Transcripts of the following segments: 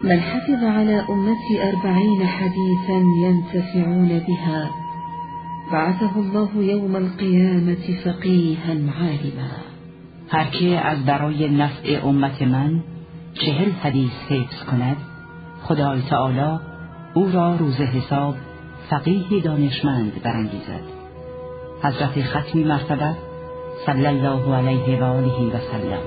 من حفظ على أمتي 40 حديثا ينتفعون بها بعثه الله یوم القیامة فقیها عالما. هر که از برای نفع امت من 40 حدیث حفظ کند، خدای تعالی او را روز حساب فقیه دانشمند برانگیزد. حضرت ختمی مرتبه صلی الله علیه و آله و سلم.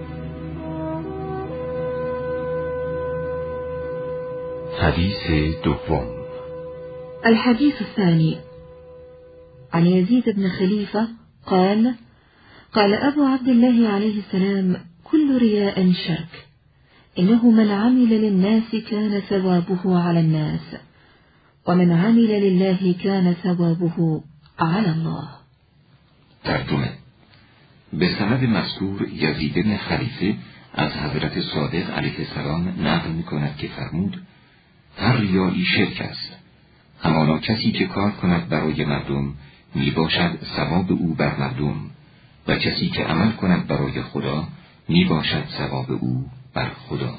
حدیث دوم. الحديث الثاني عن يزيد بن خليفة قال: قال أبو عبد الله عليه السلام: كل رياء شرك، إنه من عمل للناس كان ثوابه على الناس، ومن عمل لله كان ثوابه على الله. ترجمه: به سند مذکور یزید بن خلیفه از حضرت صادق علیه السلام نقل می‌کند که فرمود: هر ریایی شرک است. همانا کسی که کار کند برای مردم می باشد ثواب او بر مردم، و کسی که عمل کند برای خدا می باشد ثواب او بر خدا.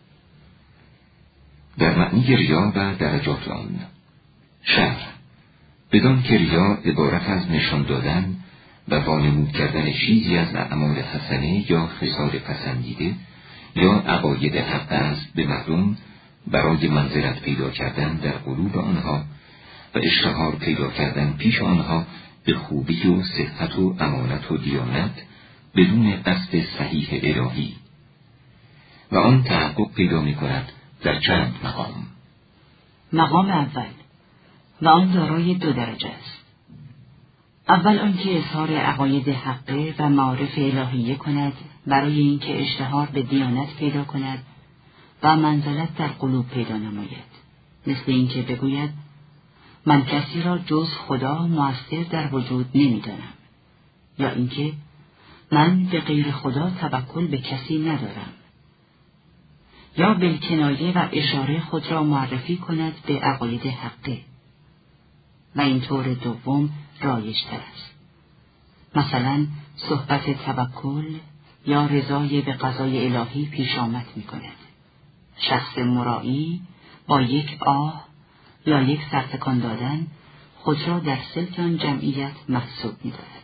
در معنی ریا و درجات آن. شرح: بدان که ریا عبارت از نشان دادن و وانمود کردن چیزی از اعمال حسنه یا خصال پسندیده یا عقاید حق است به مردم برای منزلت پیدا کردن در قلوب آنها و اشتهار پیدا کردن پیش آنها به خوبی و صحت و امانت و دیانت بدون قصد صحیح الهی، و آن تحقق پیدا می کند در چند مقام. مقام اول و آن دارای 2 درجه است. اول آنکه اظهار عقاید حقه و معارف الهیه کند برای اینکه اشتهار به دیانت پیدا کند و منزلت در قلوب پیدا نماید، مثل اینکه بگوید من کسی را جز خدا مؤثر در وجود نمی‌دانم، یا اینکه من به غیر خدا توکل به کسی ندارم، یا بالکنایه و اشاره خود را معرفی کند به عقاید حقه. و این طور دوم رایج‌تر است. مثلا صحبت توکل یا رضای به قضای الهی پیش آمد می‌کند. شخص مرایی با یک آه یا یک سرتکان دادن خود را در سلک آن جمعیت محسوب می‌دارد.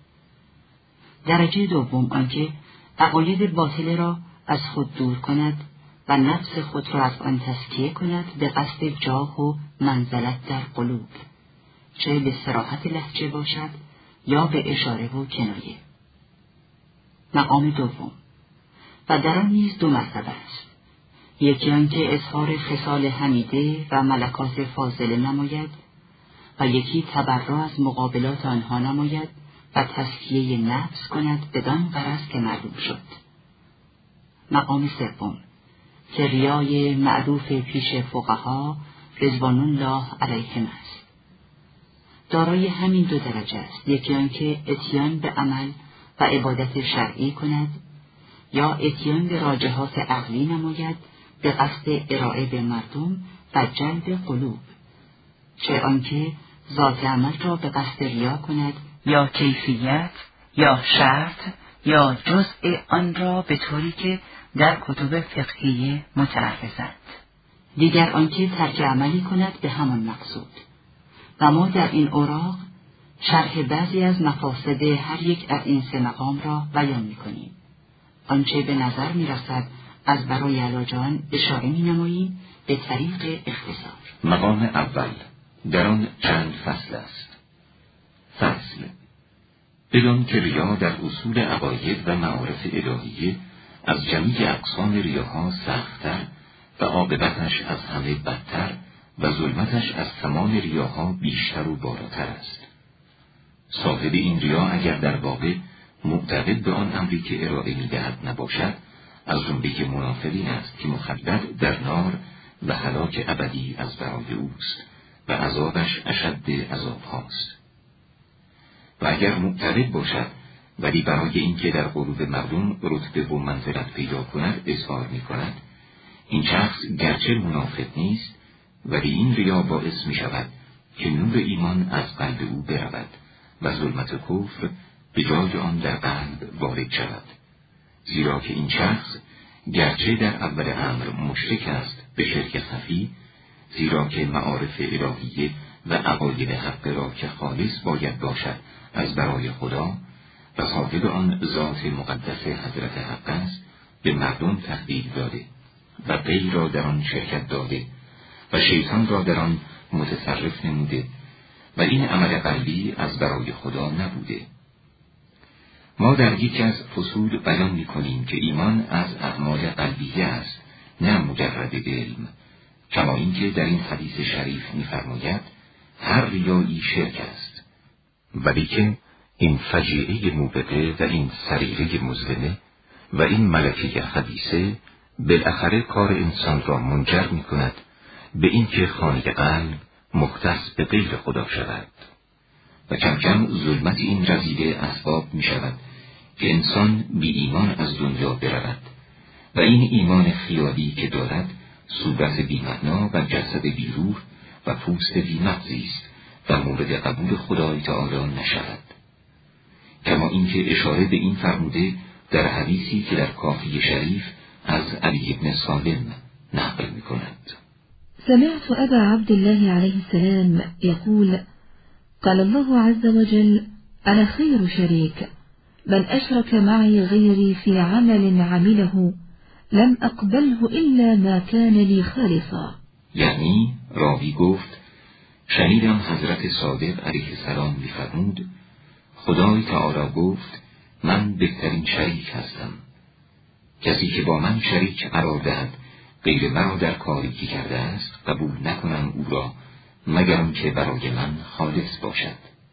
درجه دوم آنکه عقاید باطل را از خود دور کند و نفس خود را از آن تزکیه کند به قصد جاه و منزلت در قلوب، چه به صراحت لهجه باشد یا به اشاره و کنایه. مقام دوم و در آن نیز 2 مرتبه است. یکی آنکه اظهار خصال حمیده و ملکات فاضله نماید، و یکی تبرع از مقابلات آنها نماید و تزکیه نفس کند بدان غرض که معلوم شد. مقام سوم که ریای معروف پیش فقها رضوان الله علیهم است. دارای همین 2 درجه است. یکی آنکه اتیان به عمل و عبادت شرعی کند، یا اتیان به راجحات عقلی نماید به قصد ارائه به مردم و جلب قلوب، چه آنکه ذات عمل را به قصد ریا کند یا کیفیت یا شرط یا جزء آن را به طوری که در کتب فقهیه متعرضند. دیگر آنکه ترک عملی کند به همان مقصود. و ما در این اوراق شرح بعضی از مفاسد هر یک از این 3 مقام را بیان می‌کنیم. آنچه به نظر می‌رسد از برای علاج آن اشاره می‌نماییم به طریق اختصار. مقام اول در آن چند فصل است. فصل: بدان که ریا در اصول عقاید و معارف الهیه از جمیع اقسام ریاها سخت‌تر و عاقبتش از همه بدتر و ظلمتش از تمام ریاها بیشتر و بالاتر است. صاحب این ریا اگر در واقع معتقد به آن امری که ارائه می‌دهد نباشد، از جمله منافقین است که مخلد در نار و هلاک ابدی از برای اوست و عذابش اشد عذاب هاست. و اگر معتقد باشد ولی برای اینکه در قلوب مردم رتبه و منزلت پیدا کند اظهار می‌کند، این شخص گرچه منافق نیست ولی این ریا باعث می‌شود که نور ایمان از قلب او برود و ظلمت کفر به جای آن در قلب وارد شود، زیرا که این شخص گرچه در اول امر مشرک است به شرک خفی، زیرا که معارف الهیه و عقاید حق را که خالص باید باشد از برای خدا و صاحب آن ذات مقدس حضرت حق است، به مردم تحویل داده و غیر را در آن شرکت داده و شیطان را در آن متصرف نموده و این عمل قلبی از برای خدا نبوده. ما در یکی از فصول بیان می‌کنیم که ایمان از اعمال قلبیه است، نه مجرد علم، کما اینکه در این حدیث شریف می‌فرماید هر ریایی شرک است، ولی که این فجیعه موبقه و این سریره مظلمه و این ملکه خبیثه بالاخره کار انسان را منجر می‌کند به اینکه خانه قلب مختص به غیر خدا شود و کم کم ظلمت این رذیله اسباب می‌شود که انسان بی ایمان از دنیا برود و این ایمان خیالی که دارد صورت بی معنا و جسد بی روح و پوست بی مغزی است و مورد قبول خدای تعالی نشود. کما اینکه اشاره به این فرموده در حدیثی که در کافی شریف از علی بن سالم نقل می‌کند. سمعت أبا عبد الله عليه السلام يقول: قال الله عز وجل: أنا خير شريك، من أشرك معي غيري في عمل عمله لم أقبله إلا ما كان لي خالصا. یعنی راوی گفت شنیدم حضرت صادق علیه السلام می‌فرمود خدای تعالی گفت من بهترین شریک هستم، کسی که با من شریک قرار دهد غیر مرا در کاری که کرده است قبول نکنم او را مگر آنکه برای من خالص باشد.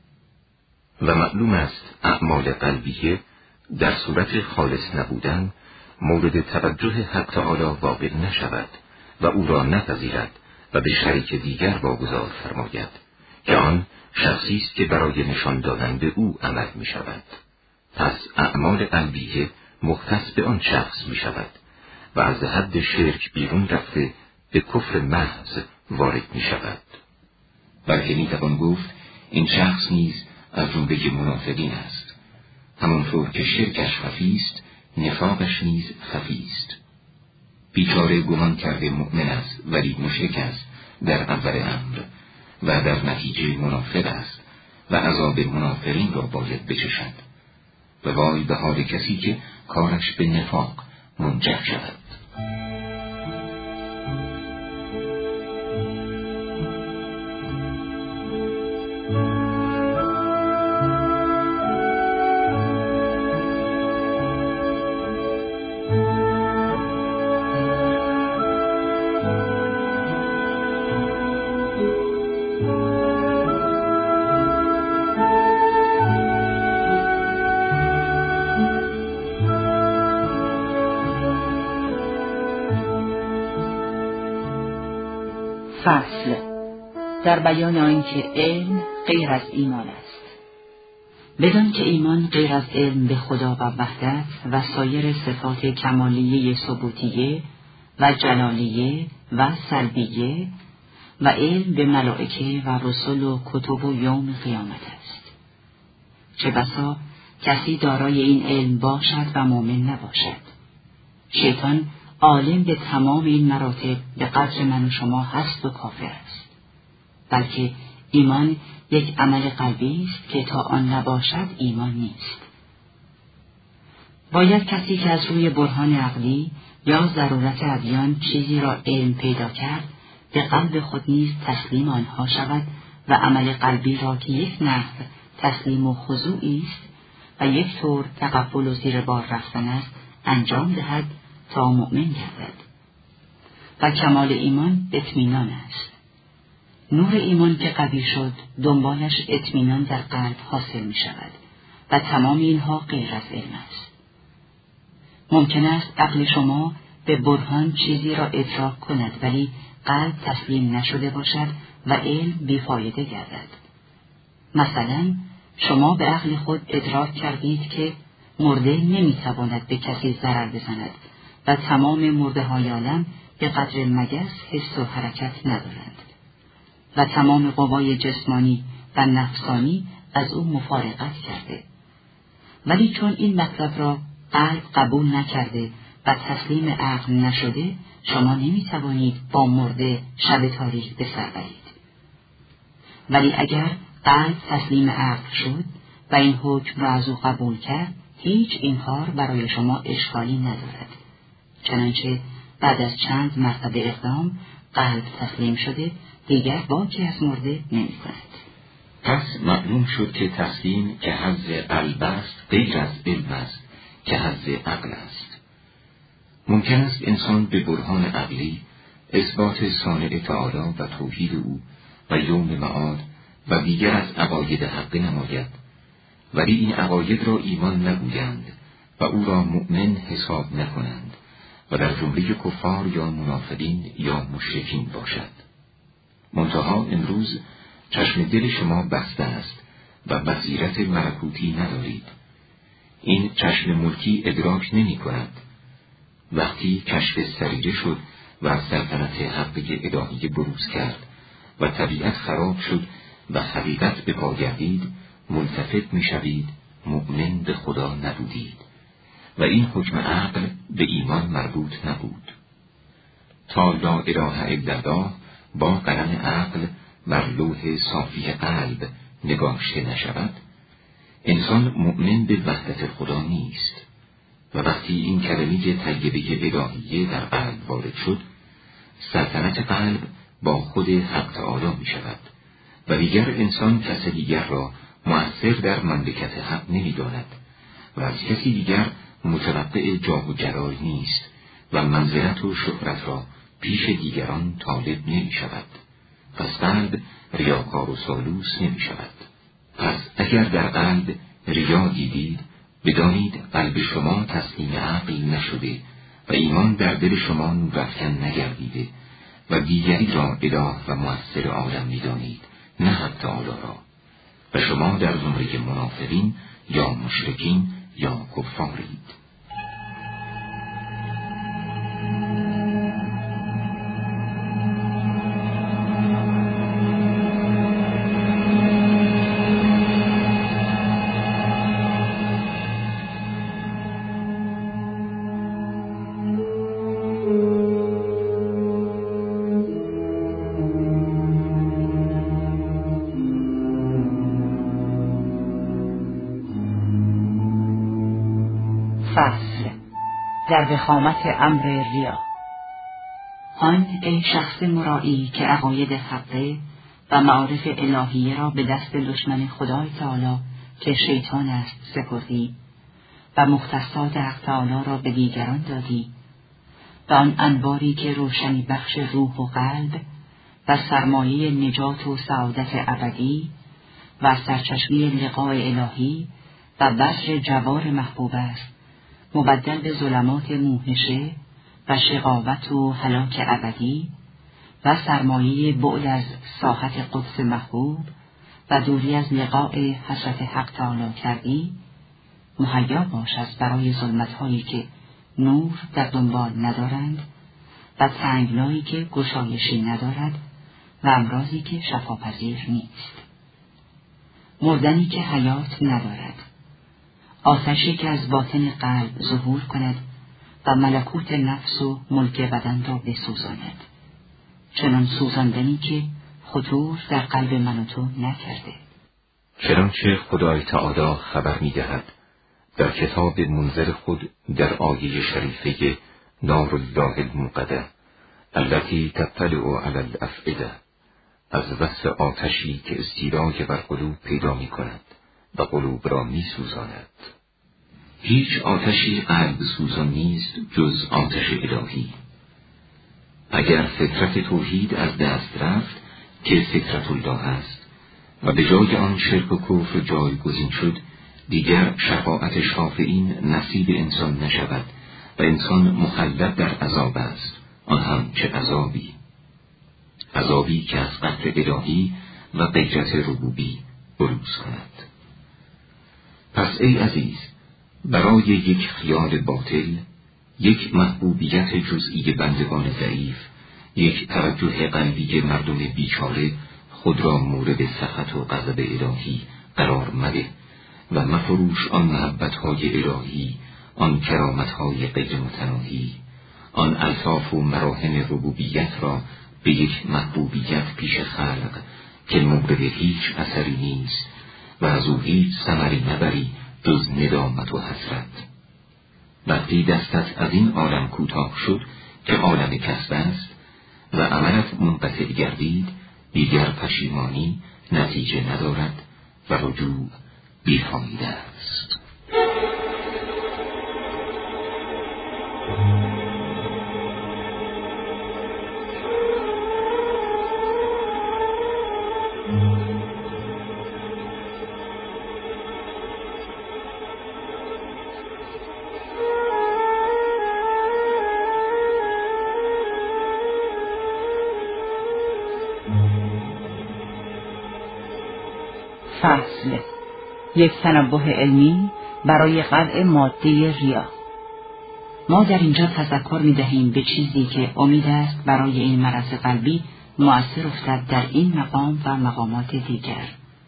و معلوم است اعمال قلبیه در صورت خالص نبودن مورد توجه حق تعالی واقع نشود و او را نپذیرد و به شریک دیگر واگذار فرماید که آن شخصی است که برای نشان دادن به او عمل می شود. پس اعمال قلبیه مختص به آن شخص می شود و از حد شرک بیرون رفته به کفر محض وارد می شود. بلکه می توان گفت این شخص نیز از جمله منافقین است، همانطور که شرکش خفی است نفاقش نیز خفی است. بیچاره گمان کرده مؤمن است ولی مشرک است در اول امر و در نتیجه منافق است و عذاب منافقین را باید بچشد و وای به حال کسی که کارش به نفاق منجر شود. فصل در بیان آنکه علم غیر از ایمان است. بدان که ایمان غیر از علم به خدا و وحدت و سایر صفات کمالیه ثبوتیه و جلالیه و سلبیه و علم به ملائکه و رسل و کتب و یوم قیامت است. چه بسا کسی دارای این علم باشد و مؤمن نباشد. شیطان عالم به تمام این مراتب به قدر من و شما هست و کافر است. بلکه ایمان یک عمل قلبی است که تا آن نباشد ایمان نیست. باید کسی که از روی برهان عقلی یا ضرورت ادیان چیزی را علم پیدا کرد به قلب خود نیز تسلیم آنها شود و عمل قلبی را که یک نحو تسلیم و خضوعی است و یک طور تقبل و زیر بار رفتن است انجام دهد تا مؤمن گردد. و کمال ایمان اطمینان است. نور ایمان که قوی شد دنبالش اطمینان در قلب حاصل می شود و تمام اینها غیر از علم است. ممکن است عقل شما به برهان چیزی را ادراک کند ولی قلب تسلیم نشده باشد و علم بیفایده گردد. مثلا شما به عقل خود ادراک کردید که مرده نمیتواند به کسی ضرر بزند و تمام مرده های عالم به قدر مگس حس و حرکت ندارند و تمام قوای جسمانی و نفسانی از او مفارقت کرده. ولی چون این مطلب را قلب قبول نکرده و تسلیم عقل نشده شما نمیتوانید با مرده شب تاریک به سر برید. ولی اگر قلب تسلیم عقل شد و این حکم را از او قبول کرد، هیچ این کار برای شما اشکالی ندارد. چنانچه بعد از چند مرتبه اقدام قلب تسلیم شده دیگر باکی از مرده نمی کند. پس معلوم شد که تسلیم که حظ قلب است غیر از علم است که حظ عقل است. ممکن است انسان به برهان عقلی اثبات صانع تعالی و توحید او و یوم معاد و دیگر از عقاید حق نماید، ولی این عقاید را ایمان نگویند و او را مؤمن حساب نکنند و در جمله کفار یا منافقین یا مشرکین باشد. منتها امروز چشم دل شما بسته است و بصیرت ملکوتی ندارید. این چشم ملکی ادراک نمی کند. وقتی کشف سریره شد و سلطنت حقی الهی بروز کرد و طبیعت خراب شد و حقیقت به پا گردید، ملتفت می شوید، مؤمن به خدا نبودید و این حکم عقل به ایمان مربوط نبود. تا لا اله الا الله با قلم عقل بر لوح صافی قلب نگاشته نشود، انسان مؤمن به وحدت خدا نیست و وقتی این کلمه طیبه الهیه در قلب وارد شد، سلطنت قلب با خود حق تعالی می شود و دیگر انسان کس دیگر را مؤثر در مملکت حق نمی داند و از کسی دیگر متوقع جاه و جلال نیست و منزلت و شهرت را پیش دیگران طالب نمی شود. پس قلب ریاکار و سالوس نمی شود. پس اگر در قلب ریا دیدید، بدانید قلب شما تسلیم عقل نشده و ایمان در دل شما نورافکن نگردیده و دیگری را اله و مؤثر عالم می دانید، نه حق تعالی را، و شما در زمره منافقین یا مشرکین یا کفارید. فصل در وخامت امر ریا. آن ای شخص مرایی که عقاید حقه و معارف الهیه را به دست دشمن خدای تعالی که شیطان است سپردی و مختصات حق تعالی را به دیگران دادی و آن انواری که روشنی بخش روح و قلب و سرمایه نجات و سعادت ابدی و سرچشمه لقاء الهی و بذر جوار محبوب است، مبدل به ظلمات موهشه و شقاوت و هلاک ابدی و سرمایه بعد از ساحت قدس محبوب و دوری از لقاء حضرت حق تعالی کردی، مهیا باش از برای ظلمت‌هایی که نور در دنبال ندارند و تنگنایی که گشایشی ندارد و امراضی که شفاپذیر نیست، مردنی که حیات ندارد، آتشی که از باطن قلب ظهور کند و ملکوت نفس و ملک بدن را بسوزاند، چنان سوزاندنی که خطور در قلب من و تو نکرده. چنانچه خدای تعالی خبر می‌دهد در کتاب منذر خود در آیه شریفه نار الله الموقده التي تطلع علی الافئده، از وصف آتشی که استیلای بر قلوب پیدا می‌کند و قلوب را می‌سوزاند. هیچ آتشی قلب سوزان نیست جز آتش الهی. اگر فطرت توحید از دست رفت که فطرت الله است و به جای آن شرک و کفر جایگزین شد، دیگر شفاعت شافعین نصیب انسان نشود و انسان مخلد در عذاب است، آن هم چه عذابی، عذابی که از قهر الهی و غیرت ربوبی بروز کند. پس ای عزیز، برای یک خیال باطل، یک محبوبیت جزئی بندگان ضعیف، یک توجه قلبی مردم بیچاره، خود را مورد سخط و غضب الهی قرار مده و مفروش آن محبت‌های الهی آن کرامت‌های غیر متناهی، آن الطاف و مراهم ربوبیت را به یک محبوبیت پیش خلق که مورد هیچ اثری نیست و از او هیچ ثمری نبری جز ندامت و حسرت. وقتی دستت از این عالم کوتاه شد که عالم کسب است و عملت منقطع گردید، دیگر پشیمانی نتیجه ندارد و رجوع بیفایده است. فصل یک تنبه علمی برای قلع ماده ریا. ما در اینجا تذکر می‌دهیم به چیزی که امید است برای این مرض قلبی مؤثر افتد در این مقام و مقامات دیگر،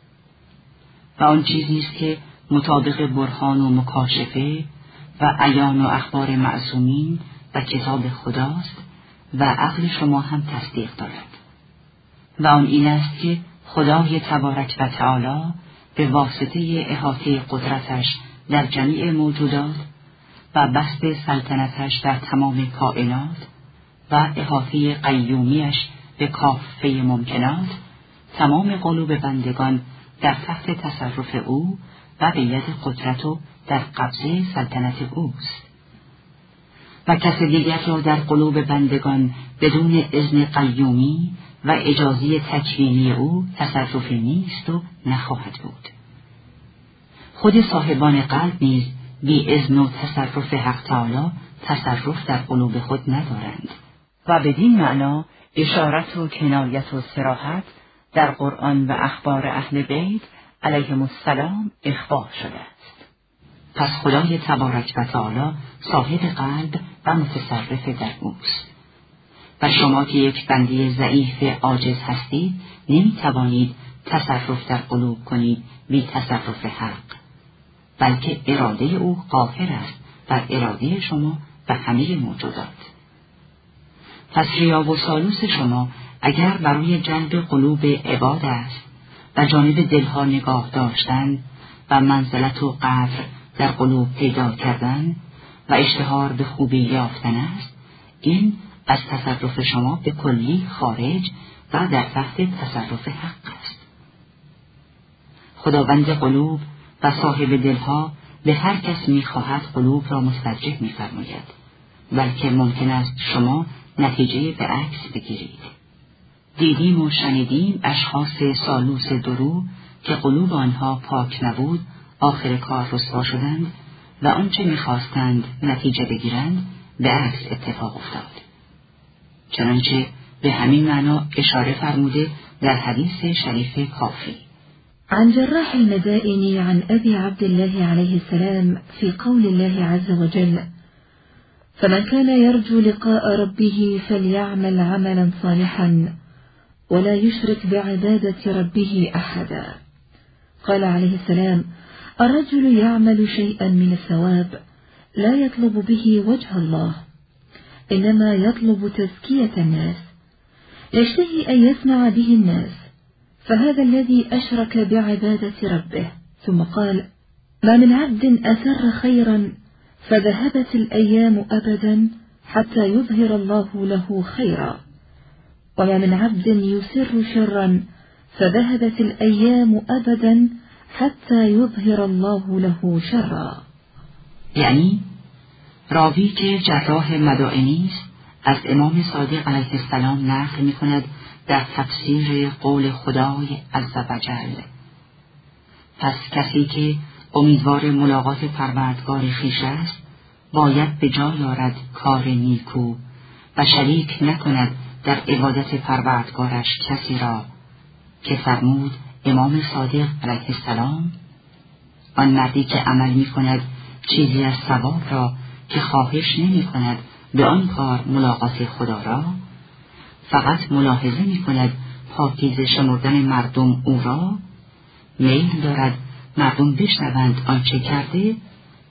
و آن چیزی است که مطابق برهان و مکاشفه و عیان و اخبار معصومین و کتاب خداست و عقل شما هم تصدیق دارد، و آن این است که خدای تبارک و تعالی به واسطه احاطه قدرتش در جمیع موجودات و بسط سلطنتش در تمام کائنات و احاطه قیومیش به کافه ممکنات، تمام قلوب بندگان در تحت تصرف او و به ید قدرت و در قبضه سلطنت اوست، و کس دیگر را در قلوب بندگان بدون اذن قیومی و اجازه تکوینی او تصرفی نیست و نخواهد بود. خود صاحبان قلب نیز بی اذن و تصرف حق تعالی تصرف در قلوب خود ندارند، و بدین معنا اشارت و کنایت و صراحت در قرآن و اخبار اهل بیت علیهم السلام اخبار شده است. پس خدای تبارک و تعالی صاحب قلب و متصرف در اوست، و شما که یک بنده ضعیف عاجز هستید نمی توانید تصرف در قلوب کنید بی تصرف حق، بلکه اراده او قاهر است بر اراده شما و همه موجودات. پس ریا و سالوس شما اگر برای جلب قلوب عباد است و جانب دلها نگاه داشتن و منزلت و قدر در قلوب پیدا کردن و اشتهار به خوبی یافتن است، این از تصرف شما به کلی خارج و در تحت تصرف حق است. خداوند قلوب و صاحب دلها به هر کس می‌خواهد قلوب را مسترجع می‌فرماید، بلکه ممکن است شما نتیجه به عکس بگیرید. دیدیم و شنیدیم اشخاص سالوس درو که قلوب آنها پاک نبود آخر کار رسوا شدند و آنچه می‌خواستند نتیجه بگیرند به عکس اتفاق افتاد، چنانچه به همین معنا اشاره فرموده در حدیث شریف کافی. عن جراح المدائن عن أبي عبد الله عليه السلام في قول الله عز وجل: فمن كان يرجو لقاء ربه فليعمل عملا صالحا ولا يشرك بعبادة ربه أحدا. قال عليه السلام: الرجل يعمل شيئا من الثواب لا يطلب به وجه الله، إنما يطلب تزكية الناس، يشتهي أن يسمع به الناس، فهذا الذي أشرك بعبادة ربه. ثم قال: ما من عبد أسر خيرا فذهبت الأيام أبدا حتى يظهر الله له خيرا، وما من عبد يسر شرا فذهبت الأيام أبدا حتى يظهر الله له شرا. یعنی راوی که جراح مدائنی است از امام صادق علیه السلام نقل می کند در تفسیر قول خدای عزوجل: پس کسی که امیدوار ملاقات پروردگار خویش است باید به جای آورد کار نیکو و شریک نکند در عبادت پروردگارش کسی را، که فرمود امام صادق علیه السلام: آن مردی که عمل می کند چیزی از ثواب را که خواهش نمی کند به آن کار ملاقات خدا را، فقط ملاحظه می کند پاکیزه شمردن مردم او را، میل دارد مردم بشنوند آنچه کرده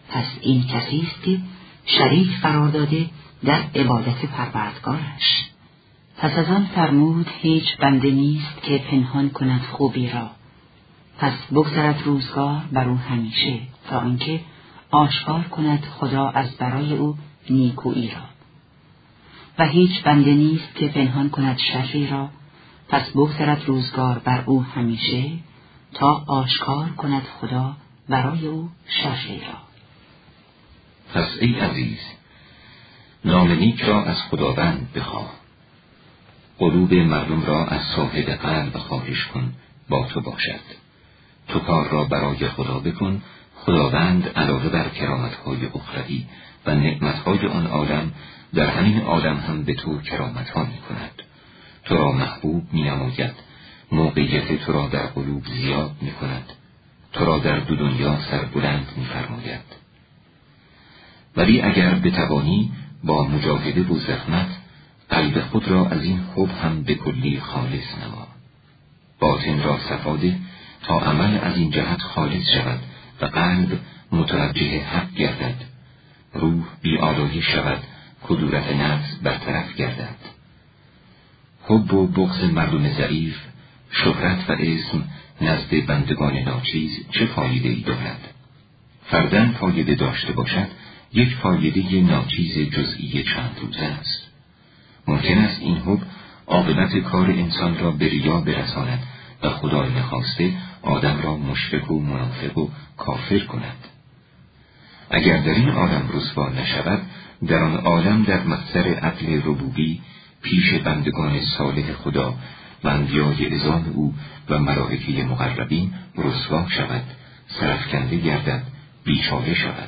پس این کسی است که شریک قرار داده در عبادت پروردگارش. پس از آن فرمود هیچ بنده نیست که پنهان کند خوبی را، پس بگذرد روزگار بر او همیشه، تا اینکه آشکار کند خدا از برای او نیکویی را. و هیچ بنده نیست که پنهان کند شری را، پس بگذرد روزگار بر او همیشه، تا آشکار کند خدا برای او شری را. پس ای عزیز، نام نیک را از خداوند بخواه، قلوب مردم را از صاحب قلب خواهش کن با تو باشد. تو کار را برای خدا بکن، خداوند علاوه بر کرامت‌های اخروی و نعمت‌های آن عالم، در همین عالم هم به تو کرامت‌ها می‌کند. تو را محبوب می‌نماید، موقعیت تو را در قلوب زیاد می‌کند، تو را در دو دنیا سربلند می‌فرماید. ولی اگر بتوانی با مجاهده و زحمت قلب خود را از این حب هم به کلی خالص نما. باطن را صفا ده تا عمل از این جهت خالص شود و قلب متوجه حق گردد، روح بی‌آلایش شود، کدورت نفس برطرف گردد. حب و بغض مردم ضعیف، شهرت و اسم نزد بندگان ناچیز چه فایده‌ای دارد؟ فرداً فایده داشته باشد، یک فایده ناچیز جزئی چند روزه است. ممکن است این حب عاقبت کار انسان را به ریا برساند و خدای نخواسته آدم را مشرک و منافق و کافر کند. اگر در این عالم رسوا نشود، در آن عالم در محضر عدل ربوبی پیش بندگان صالح خدا و انبیای عظام او و ملائکه مقربین رسوا شود، سرفکنده گردد، بیچاره شود.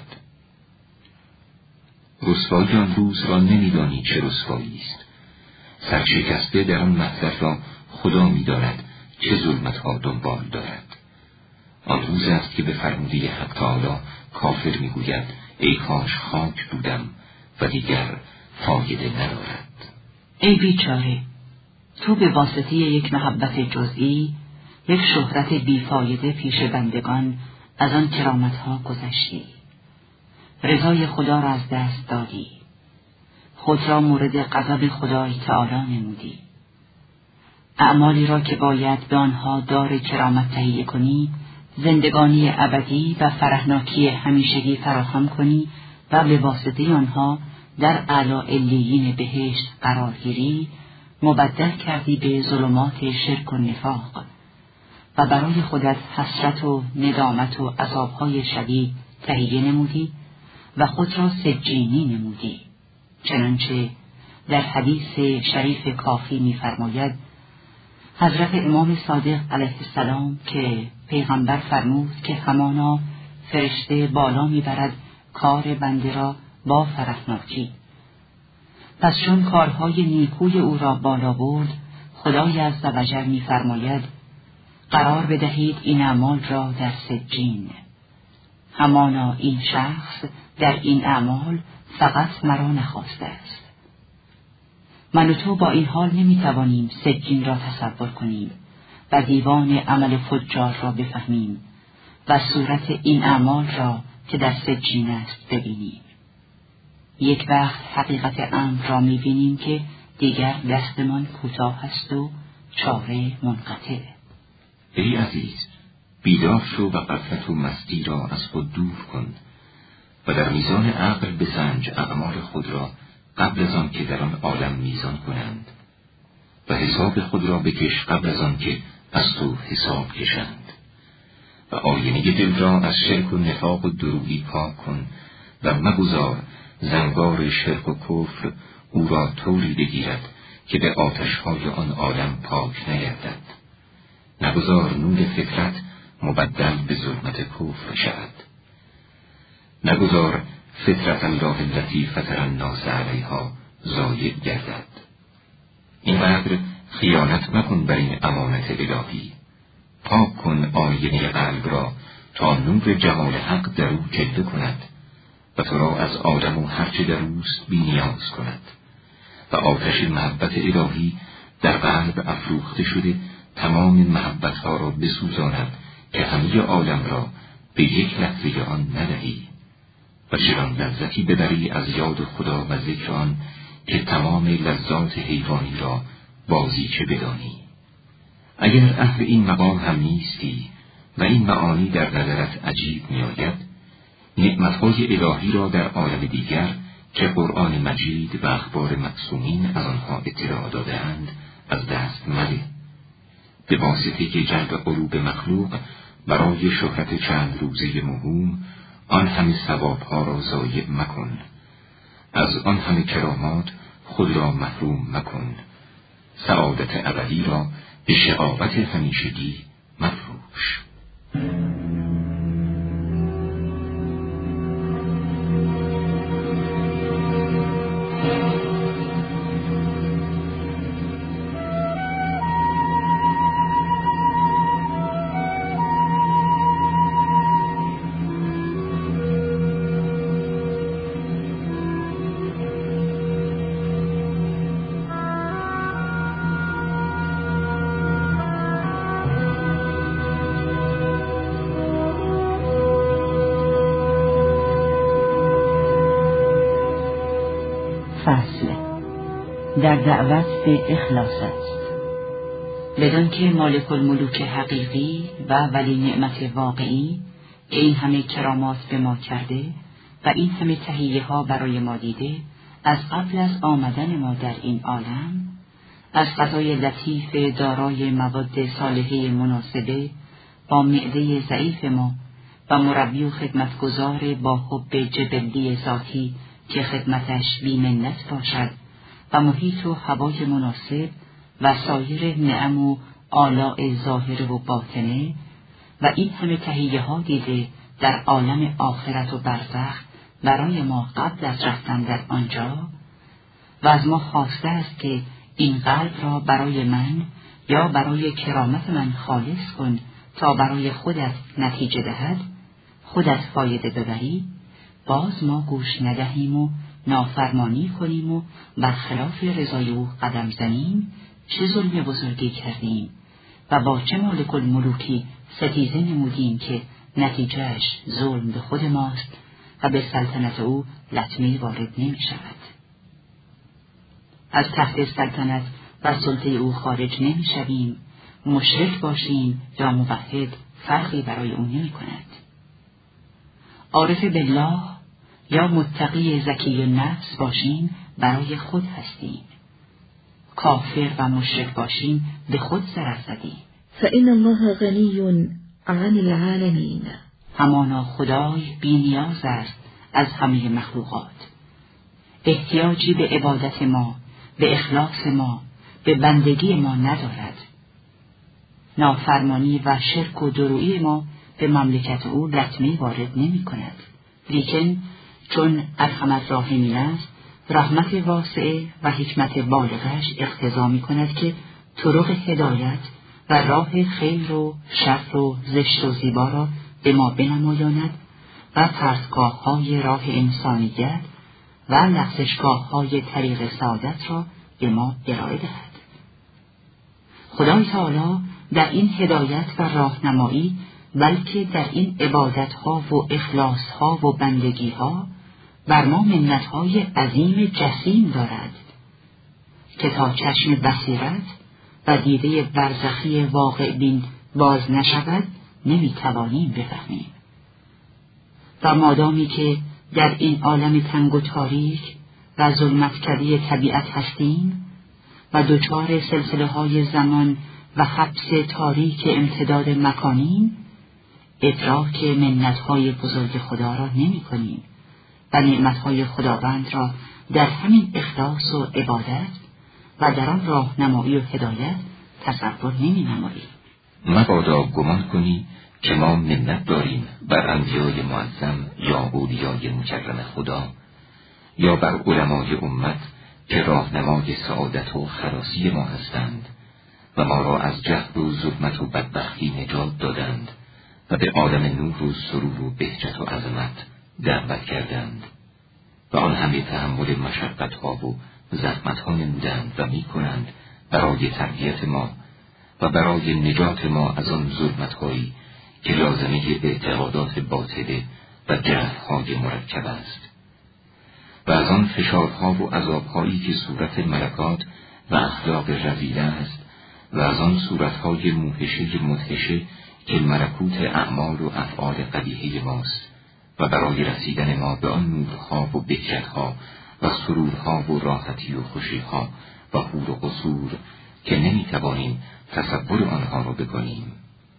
رسوایی آن روز را نمیدانی چه رسوایی است. سرشکسته در آن محضر را خدا می‌داند چه ظلمت‌ها دنبال دارد. آن روز است که به فرموده حق تعالی کافر می‌گوید ای کاش خاک بودم و دیگر فایده ندارد. ای بیچاره، تو به واسطه یک محبت جزئی، یک شهرت بیفایده پیش بندگان از آن کرامت‌ها گذشتی. رضای خدا را از دست دادی، خود را مورد غضب خدای تعالی نمودی. اعمالی را که باید به آنها دار کرامت تهیه کنی، زندگانی ابدی و فرحناکی همیشگی فراهم کنی و به واسطه آنها در اعلی علیین بهشت قرار گیری، مبدل کردی به ظلمات شرک و نفاق و برای خودت حسرت و ندامت و عذابهای شدید تهیه نمودی و خود را سجینی نمودی. چنانچه در حدیث شریف کافی می‌فرماید حضرت امام صادق علیه السلام که پیغمبر فرمود که همانا فرشته بالا می‌برد کار بنده را با فرحناکی. پس چون کارهای نیکوی او را بالا برد، خدای عزوجل می‌فرماید قرار بدهید این اعمال را در سجین. همانا این شخص در این اعمال فقط مرا نخواسته است. من و تو با این حال نمیتوانیم سجین را تصور کنیم و دیوان عمل فجار را بفهمیم و صورت این اعمال را که در سجین است ببینیم. یک وقت حقیقت امر را میبینیم که دیگر دستمان کوتاه است و چاره منقطع. ای عزیز، بیدار شو و غفلت و مستی را از خود دور کن و در میزان عقل بسنج اعمال خود را قبل از آن که در آن عالم میزان کنند و حساب خود را بکش قبل از آن که از تو حساب کشند و آینه دل را از شرک و نفاق و دروغی پاک کن و مگذار زنگار شرک و کفر او را طوری بگیرد که به آتش‌های آن عالم پاک نگردد. نگذار نور فطرت مبدل به ظلمت کفر شود. نگذار فطرت الله التي فطر الناس علیها ضایع گردد. اینقدر خیانت مکن بر این امانت الهی. پاک کن آینه قلب را تا نور جمال حق در او جلوه کند و تو را از آدم و هرچه در اوست بی نیاز کند و آتش محبت الهی در قلب افروخته شده تمام محبتها را بسوزاند که همه عالم را به یک لحظه آن ندهی و چنان لذتی ببری از یاد خدا و ذکر آن که تمام لذات حیوانی را بازیچه بدانی. اگر اهل این مقام هم نیستی و این معانی در نظرت عجیب میآید، نعمتهای الهی را در عالم دیگر که قرآن مجید و اخبار معصومین از آنها اطلاع داده‌اند از دست مده. به واسطه که جلب قلوب مخلوق برای شهرت چند روزه موهوم آن همه ثوابها را ضایع مکن. از آن همه کرامات خود را محروم مکن. سعادت ابدی را به شقاوت همیشگی مفروش. فصل در دعوت به اخلاص است. بدان که مالک الملوک حقیقی و ولی نعمت واقعی که این همه کرامات به ما کرده و این همه تهیه ها برای ما دیده از قبل از آمدن ما در این عالم، از غذای لطیف دارای مواد صالحه مناسبه با معده ضعیف ما و مربی و خدمتگزار با حب جبلی ذاتی که خدمتش بی‌منت باشد و محیط و هوای مناسب و سایر نعم و آلاء ظاهره و باطنه و این همه تهیه ها دیده در عالم آخرت و برزخ برای ما قبل از رفتن در آنجا و از ما خواسته است که این قلب را برای من یا برای کرامت من خالص کن تا برای خودت نتیجه دهد، خودت فایده ببری. باز ما گوش ندهیم و نافرمانی کنیم و برخلاف رضای او قدم زنیم، چه ظلم بزرگی کردیم و با چه مالک الملوکی ستیزه نمودیم که نتیجهش ظلم به خود ماست و به سلطنت او لطمه وارد نمی شود. از تحت سلطنت و سلطه او خارج نمی شویم، مشرک باشیم یا موحد فرقی برای او نمی کند. عارف بالله یا متقی زکی نفس باشیم برای خود هستیم، کافر و مشرک باشیم به خود ضرر زدیم. فإن الله غنی عن العالمین، همانا خدای بی نیاز است از همه مخلوقات، احتیاجی به عبادت ما، به اخلاص ما، به بندگی ما ندارد. نافرمانی و شرک و درویی ما به مملکت او لطمه وارد نمی کند. لیکن چون ارحم الراحمین است، رحمت واسعه و حکمت بالغش اقتضا می کند که طرق هدایت و راه خیر و شر و زشت و زیبا را به ما بنمایاند و فرضگاه های راه انسانیت و لغزشگاه های طریق سعادت را به ما ارائه دهد. خدای تعالی در این هدایت و راهنمایی بلکه در این عبادتها و اخلاصها و بندگیها بر ما منتهای عظیم جسیم دارد که تا چشم بصیرت و دیده برزخی واقع بین باز نشود نمیتوانیم بفهمیم. و مادامی که در این عالم تنگ و تاریک و ظلمتکده طبیعت هستیم و دچار سلسله های زمان و حبس تاریک امتداد مکانیم، ادراک منتهای بزرگ خدا را نمی کنیم و نعمتهای خداوند را در همین اخلاص و عبادت و در آن راهنمایی و هدایت تصور نمی نماییم. مبادا گمان کنی که ما منت داریم بر انبیای معظم یا اولیای مکرم خدا یا بر علمای امت که راهنمای سعادت و خلاصی ما هستند و ما را از جهل و ظلمت و بدبختی نجات دادند و به عالم نور و سرور و بهجت و عظمت دعوت کردند و آن همه تحمل مشقت‌ها و زحمت‌ها نمودند و می‌کنند برای تربیت ما و برای نجات ما از آن ظلمت‌هایی که لازمه اعتقادات باطله و جهل‌های مرکب است و از آن فشارها و عذابهایی که صورت ملکات و اخلاق رذیله است و از آن صورتهای موحشه مدهشه که ملکوت اعمال و افعال قبیحه ماست و برای رسیدن ما به آن نورها و بکرتها و سرورها و راحتی و خوشیها و حور و قصور که نمیتوانیم تصور آنها را بکنیم.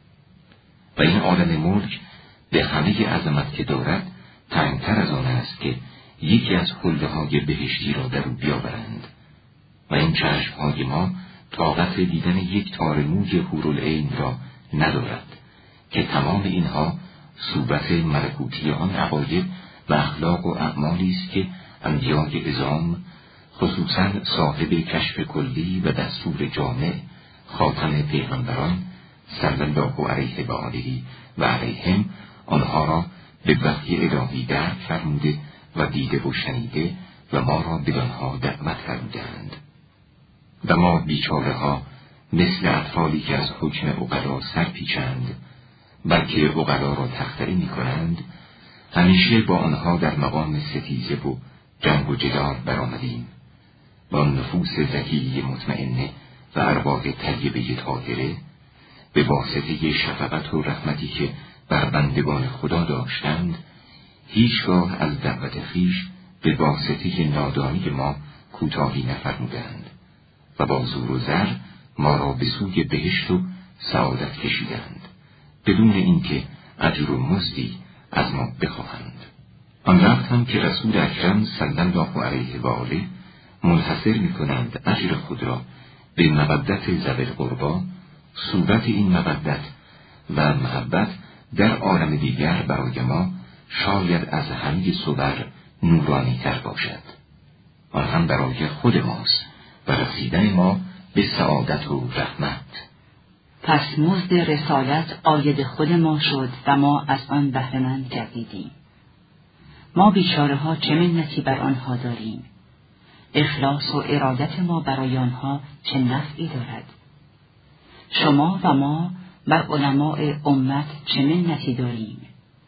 و این عالم ملک به همه عظمت که دارد تنگتر از آن است که یکی از حله‌های بهشتی را در او بیاورند و این چشمهای ما طاقت دیدن یک تار موی حورالعین را ندارد که تمام اینها صورت ملکوتی آن عقاید و اخلاق و اعمالی است که انبیای عظام خصوصا صاحب کشف کلی و دستور جامع خاتم پیغمبران صلی الله علیه و آله و علیهم آنها را به وحی الهی درک فرموده و دیده و شنیده و ما را بدانها دعوت فرمودند. و ما بیچاره ها مثل اطفالی که از حکم عقلا سرپیچند بلکه عقلا را تخطئه می کنند همیشه با آنها در مقام ستیزه و جنگ و جدال برآمدیم با نفوس ذکی مطمئنه و ارواح طیبه طاهره به واسطه شفقت و رحمتی که بر بندگان خدا داشتند هیچگاه از دعوت خویش به واسطه نادانی ما کوتاهی نفرمودند و با زور و زر ما را به سوی بهشت و سعادت کشیدند بدون اینکه اجر و مزدی از ما بخواهند. آن وقت هم که رسول اکرم صلی الله علیه و آله منحصر می‌کنند اجر خود را به مودت ذوی القربی، صورت این مودت و محبت در عالم دیگر برای ما شاید از همه صور نورانی تر باشد. آن هم برای خود ماست و رسیدن ما به سعادت و رحمت. پس مزد رسالت عاید خود ما شد و ما از آن بهره‌مند گردیدیم. ما بیچاره ها چه منتی بر آنها داریم؟ اخلاص و ارادت ما برای آنها چه نفعی دارد؟ شما و ما بر علماء امت چه منتی داریم؟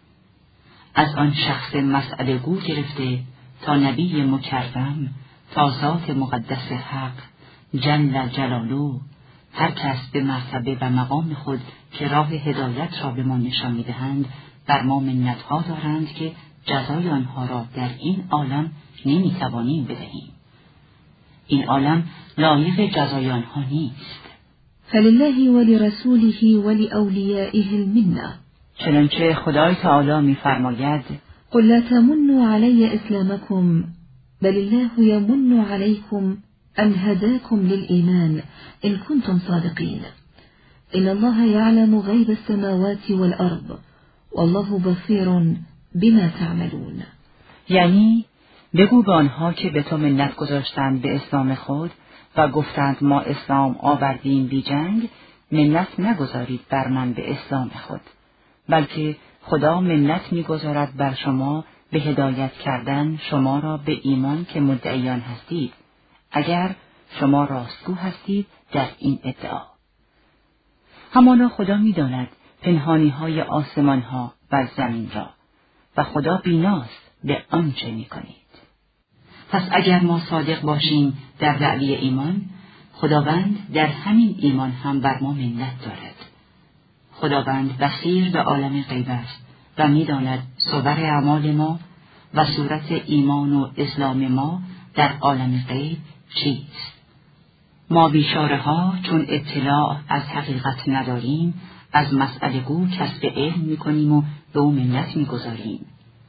از آن شخص مسئله گو گرفته تا نبی مکرم تا ذات مقدس حق جل جلاله، هر کس به مرتبه و مقام خود که راه هدایت را به ما نشان می‌دهند بر ما منت‌ها دارند که جزای آنها را در این عالم نمی‌توانیم بدهیم. این عالم لایق جزای آنها نیست. فلله ولرسوله ولأولیائه المنه، چنانچه خدای تعالی می‌فرماید: قل لا تمنوا علی اسلامکم بل الله یمن علیکم ان هداکم للإيمان إن كنتم صادقین إن الله يعلم غیب السماوات والأرض والله بصیر بما تعملون. یعنی بگو به آنها که به تو منت گذاشتند به اسلام خود و گفتند ما اسلام آوردیم بی جنگ، منت نگذارید بر من به اسلام خود، بلکه خدا منت می‌گذارد بر شما به هدایت کردن شما را به ایمان که مدعیان هستید، اگر شما راستگو هستید در این ادعا. همانا خدا می‌داند پنهانی‌های آسمان‌ها و زمین را و خدا بیناست به آنچه می‌کنید. پس اگر ما صادق باشیم در دعوی ایمان، خداوند در همین ایمان هم بر ما منت دارد. خداوند بصیر به عالم غیب است و می‌داند صور اعمال ما و صورت ایمان و اسلام ما در عالم غیب چیست. ما بیچاره ها چون اطلاع از حقیقت نداریم از مسئله گو کسب علم می‌کنیم و به او منت می‌گذاریم.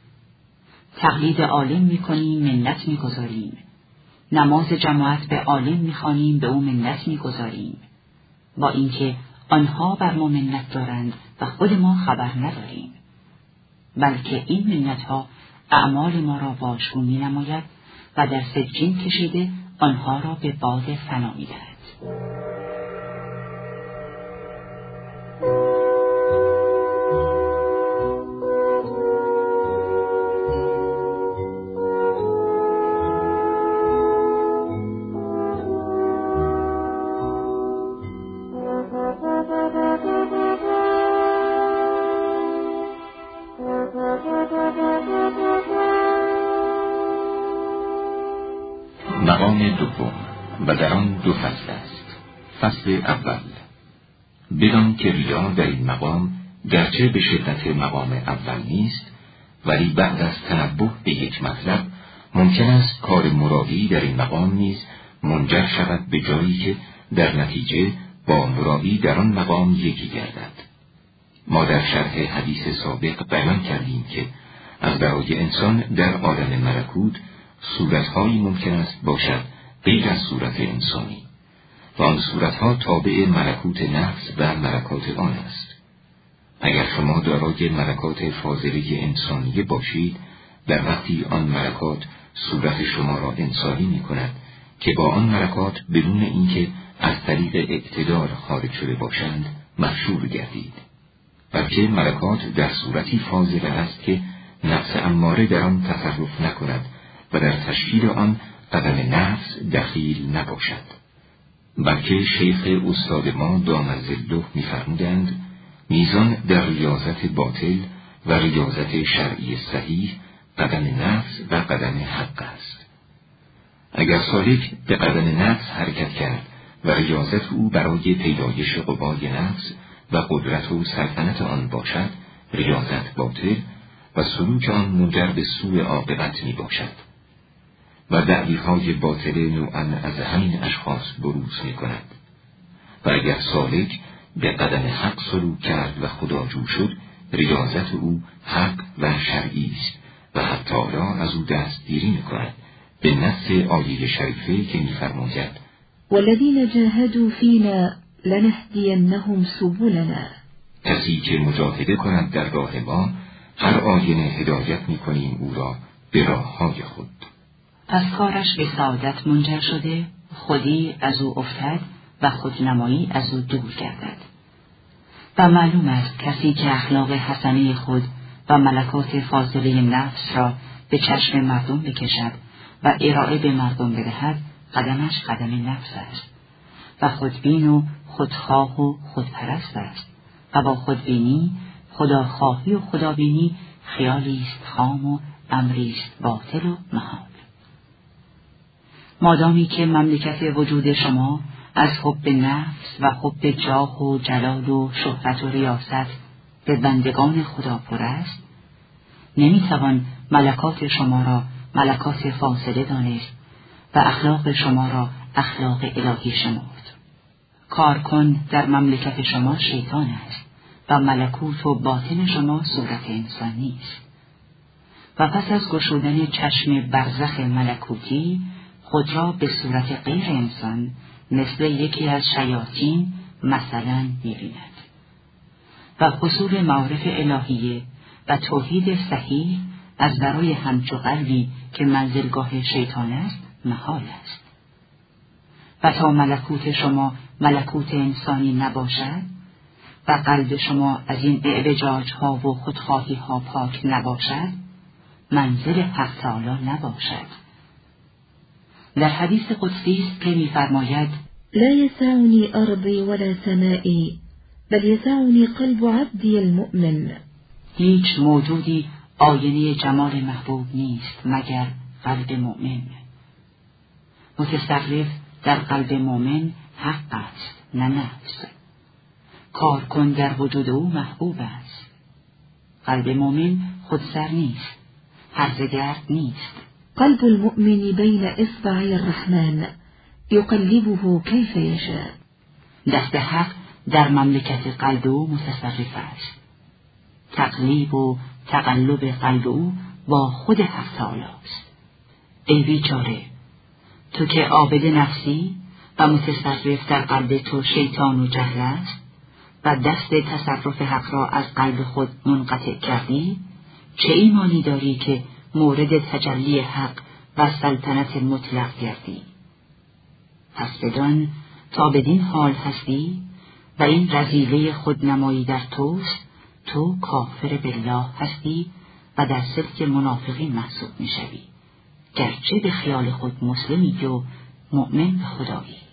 تقلید عالم می‌کنیم، منت می‌گذاریم. نماز جماعت به عالم می‌خوانیم، به او منت می‌گذاریم. با اینکه آنها بر ما منت دارند و خود ما خبر نداریم، بلکه این منت‌ها اعمال ما را واژگون می‌نماید و در سجین کشیده آنها را به باد فنا می‌دهد. و در آن 2 فصل است. فصل اول: بدان که ریا در این مقام گرچه به شدت مقام اول نیست، ولی بعد از تنبه به یک مطلب ممکن است کار مرادی در این مقام نیز منجر شود به جایی که در نتیجه با مرادی در آن مقام یکی گردد. ما در شرح حدیث سابق بیان کردیم که از برای انسان در عالم ملکوت صورتهایی ممکن است باشد غیر از صورت انسانی و آن صورتها تابع ملکوت نفس و ملکات آن است. اگر شما دارای ملکات فاضله انسانی باشید، در وقتی آن ملکات صورت شما را انسانی می کند که با آن ملکات بدون اینکه از طریق اقتدار خارج شده باشند محشور گردید، بلکه ملکات در صورتی فاضله است که نفس اماره در آن تصرف نکند و در تشکیل آن قدم نفس دخیل نباشد. بلکه شیخ استاد ما دام ظله می‌فرمودند میزان در ریاضت باطل و ریاضت شرعی صحیح قدم نفس و قدم حق است. اگر سالک به قدم نفس حرکت کرد و ریاضت او برای پیدایش قوای نفس و قدرت و سلطنت آن باشد، ریاضت باطل و سلوک آن منجر به سوء عاقبت می باشد و دعویهای باطل نوعاً از همین اشخاص بروز می کند. و اگر سالک به قدم حق سلوک کرد و خداجو شد، ریاضت او حق و شرعی است و حق تعالی از او دستگیری می کند به نص آیه شریفه که می فرماید والذین جاهدوا فینا لنهدینهم سبلنا. کسی که مجاهده کند در راه ما، هر آینه هدایت می کنیم او را به راههای خود. پس کارش به سعادت منجر شده، خودی از او افتد و خودنمایی از او دور گردد. و معلوم است کسی که اخلاق حسنه خود و ملکات فاضله نفس را به چشم مردم بکشد و ارائه به مردم بدهد، قدمش قدم نفس است و خودبین و خودخواه و خودپرست است و با خودبینی، خداخواهی و خدابینی خیالی است خام و امری است باطل و محال. مادامی که مملکت وجود شما از حب نفس و حب جاه و جلال و شهرت و ریاست به بندگان خدا پر است، نمیتوان ملکات شما را ملکات فاصله دانست و اخلاق شما را اخلاق الهی شمرد. کار کن در مملکت شما شیطان است و ملکوت و باطن شما صورت انسان نیست. و پس از گشودن چشم برزخ ملکوتی خود را به صورت غیر انسان مثل یکی از شیاطین مثلا می‌بیند و حصول معارف الهیه و توحید صحیح از برای همچو قلبی که منزلگاه شیطان است محال است. و تا ملکوت شما ملکوت انسانی نباشد و قلب شما از این اعوجاج ها و خودخواهی ها پاک نباشد، منزل حق تعالی نباشد. در حدیث قدسی است که می‌فرماید لا يسعني أرضي ولا سمائي بل يسعني قلب عبدي المؤمن. هیچ موجودی آینه جمال محبوب نیست مگر قلب مؤمن. متصرف در قلب مؤمن حق است نه نفس. کار کن در وجود او محبوب است. قلب مؤمن خودسر نیست، هرزگرد نیست. قلب المؤمن بين إصبعي الرحمن يقلبه كيف يشاء. دست حق در مملکت قلب او متصرف است. تقلیب و تقلب قلب او با خود حق تعالی است. ای بیچاره، تو که عابد نفسی و متصرف در قلب تو شیطان و جهل است و دست تصرف حق را از قلب خود منقطع کردی، چه ایمانی داری که مورد تجلی حق و سلطنت مطلق گردی؟ پس بدان تا بدین حال هستی و این رذیله خودنمایی در توست، تو کافر بالله هستی و در سلک منافقین محسوب میشوی، گرچه به خیال خود مسلمی و مؤمن به خدایی.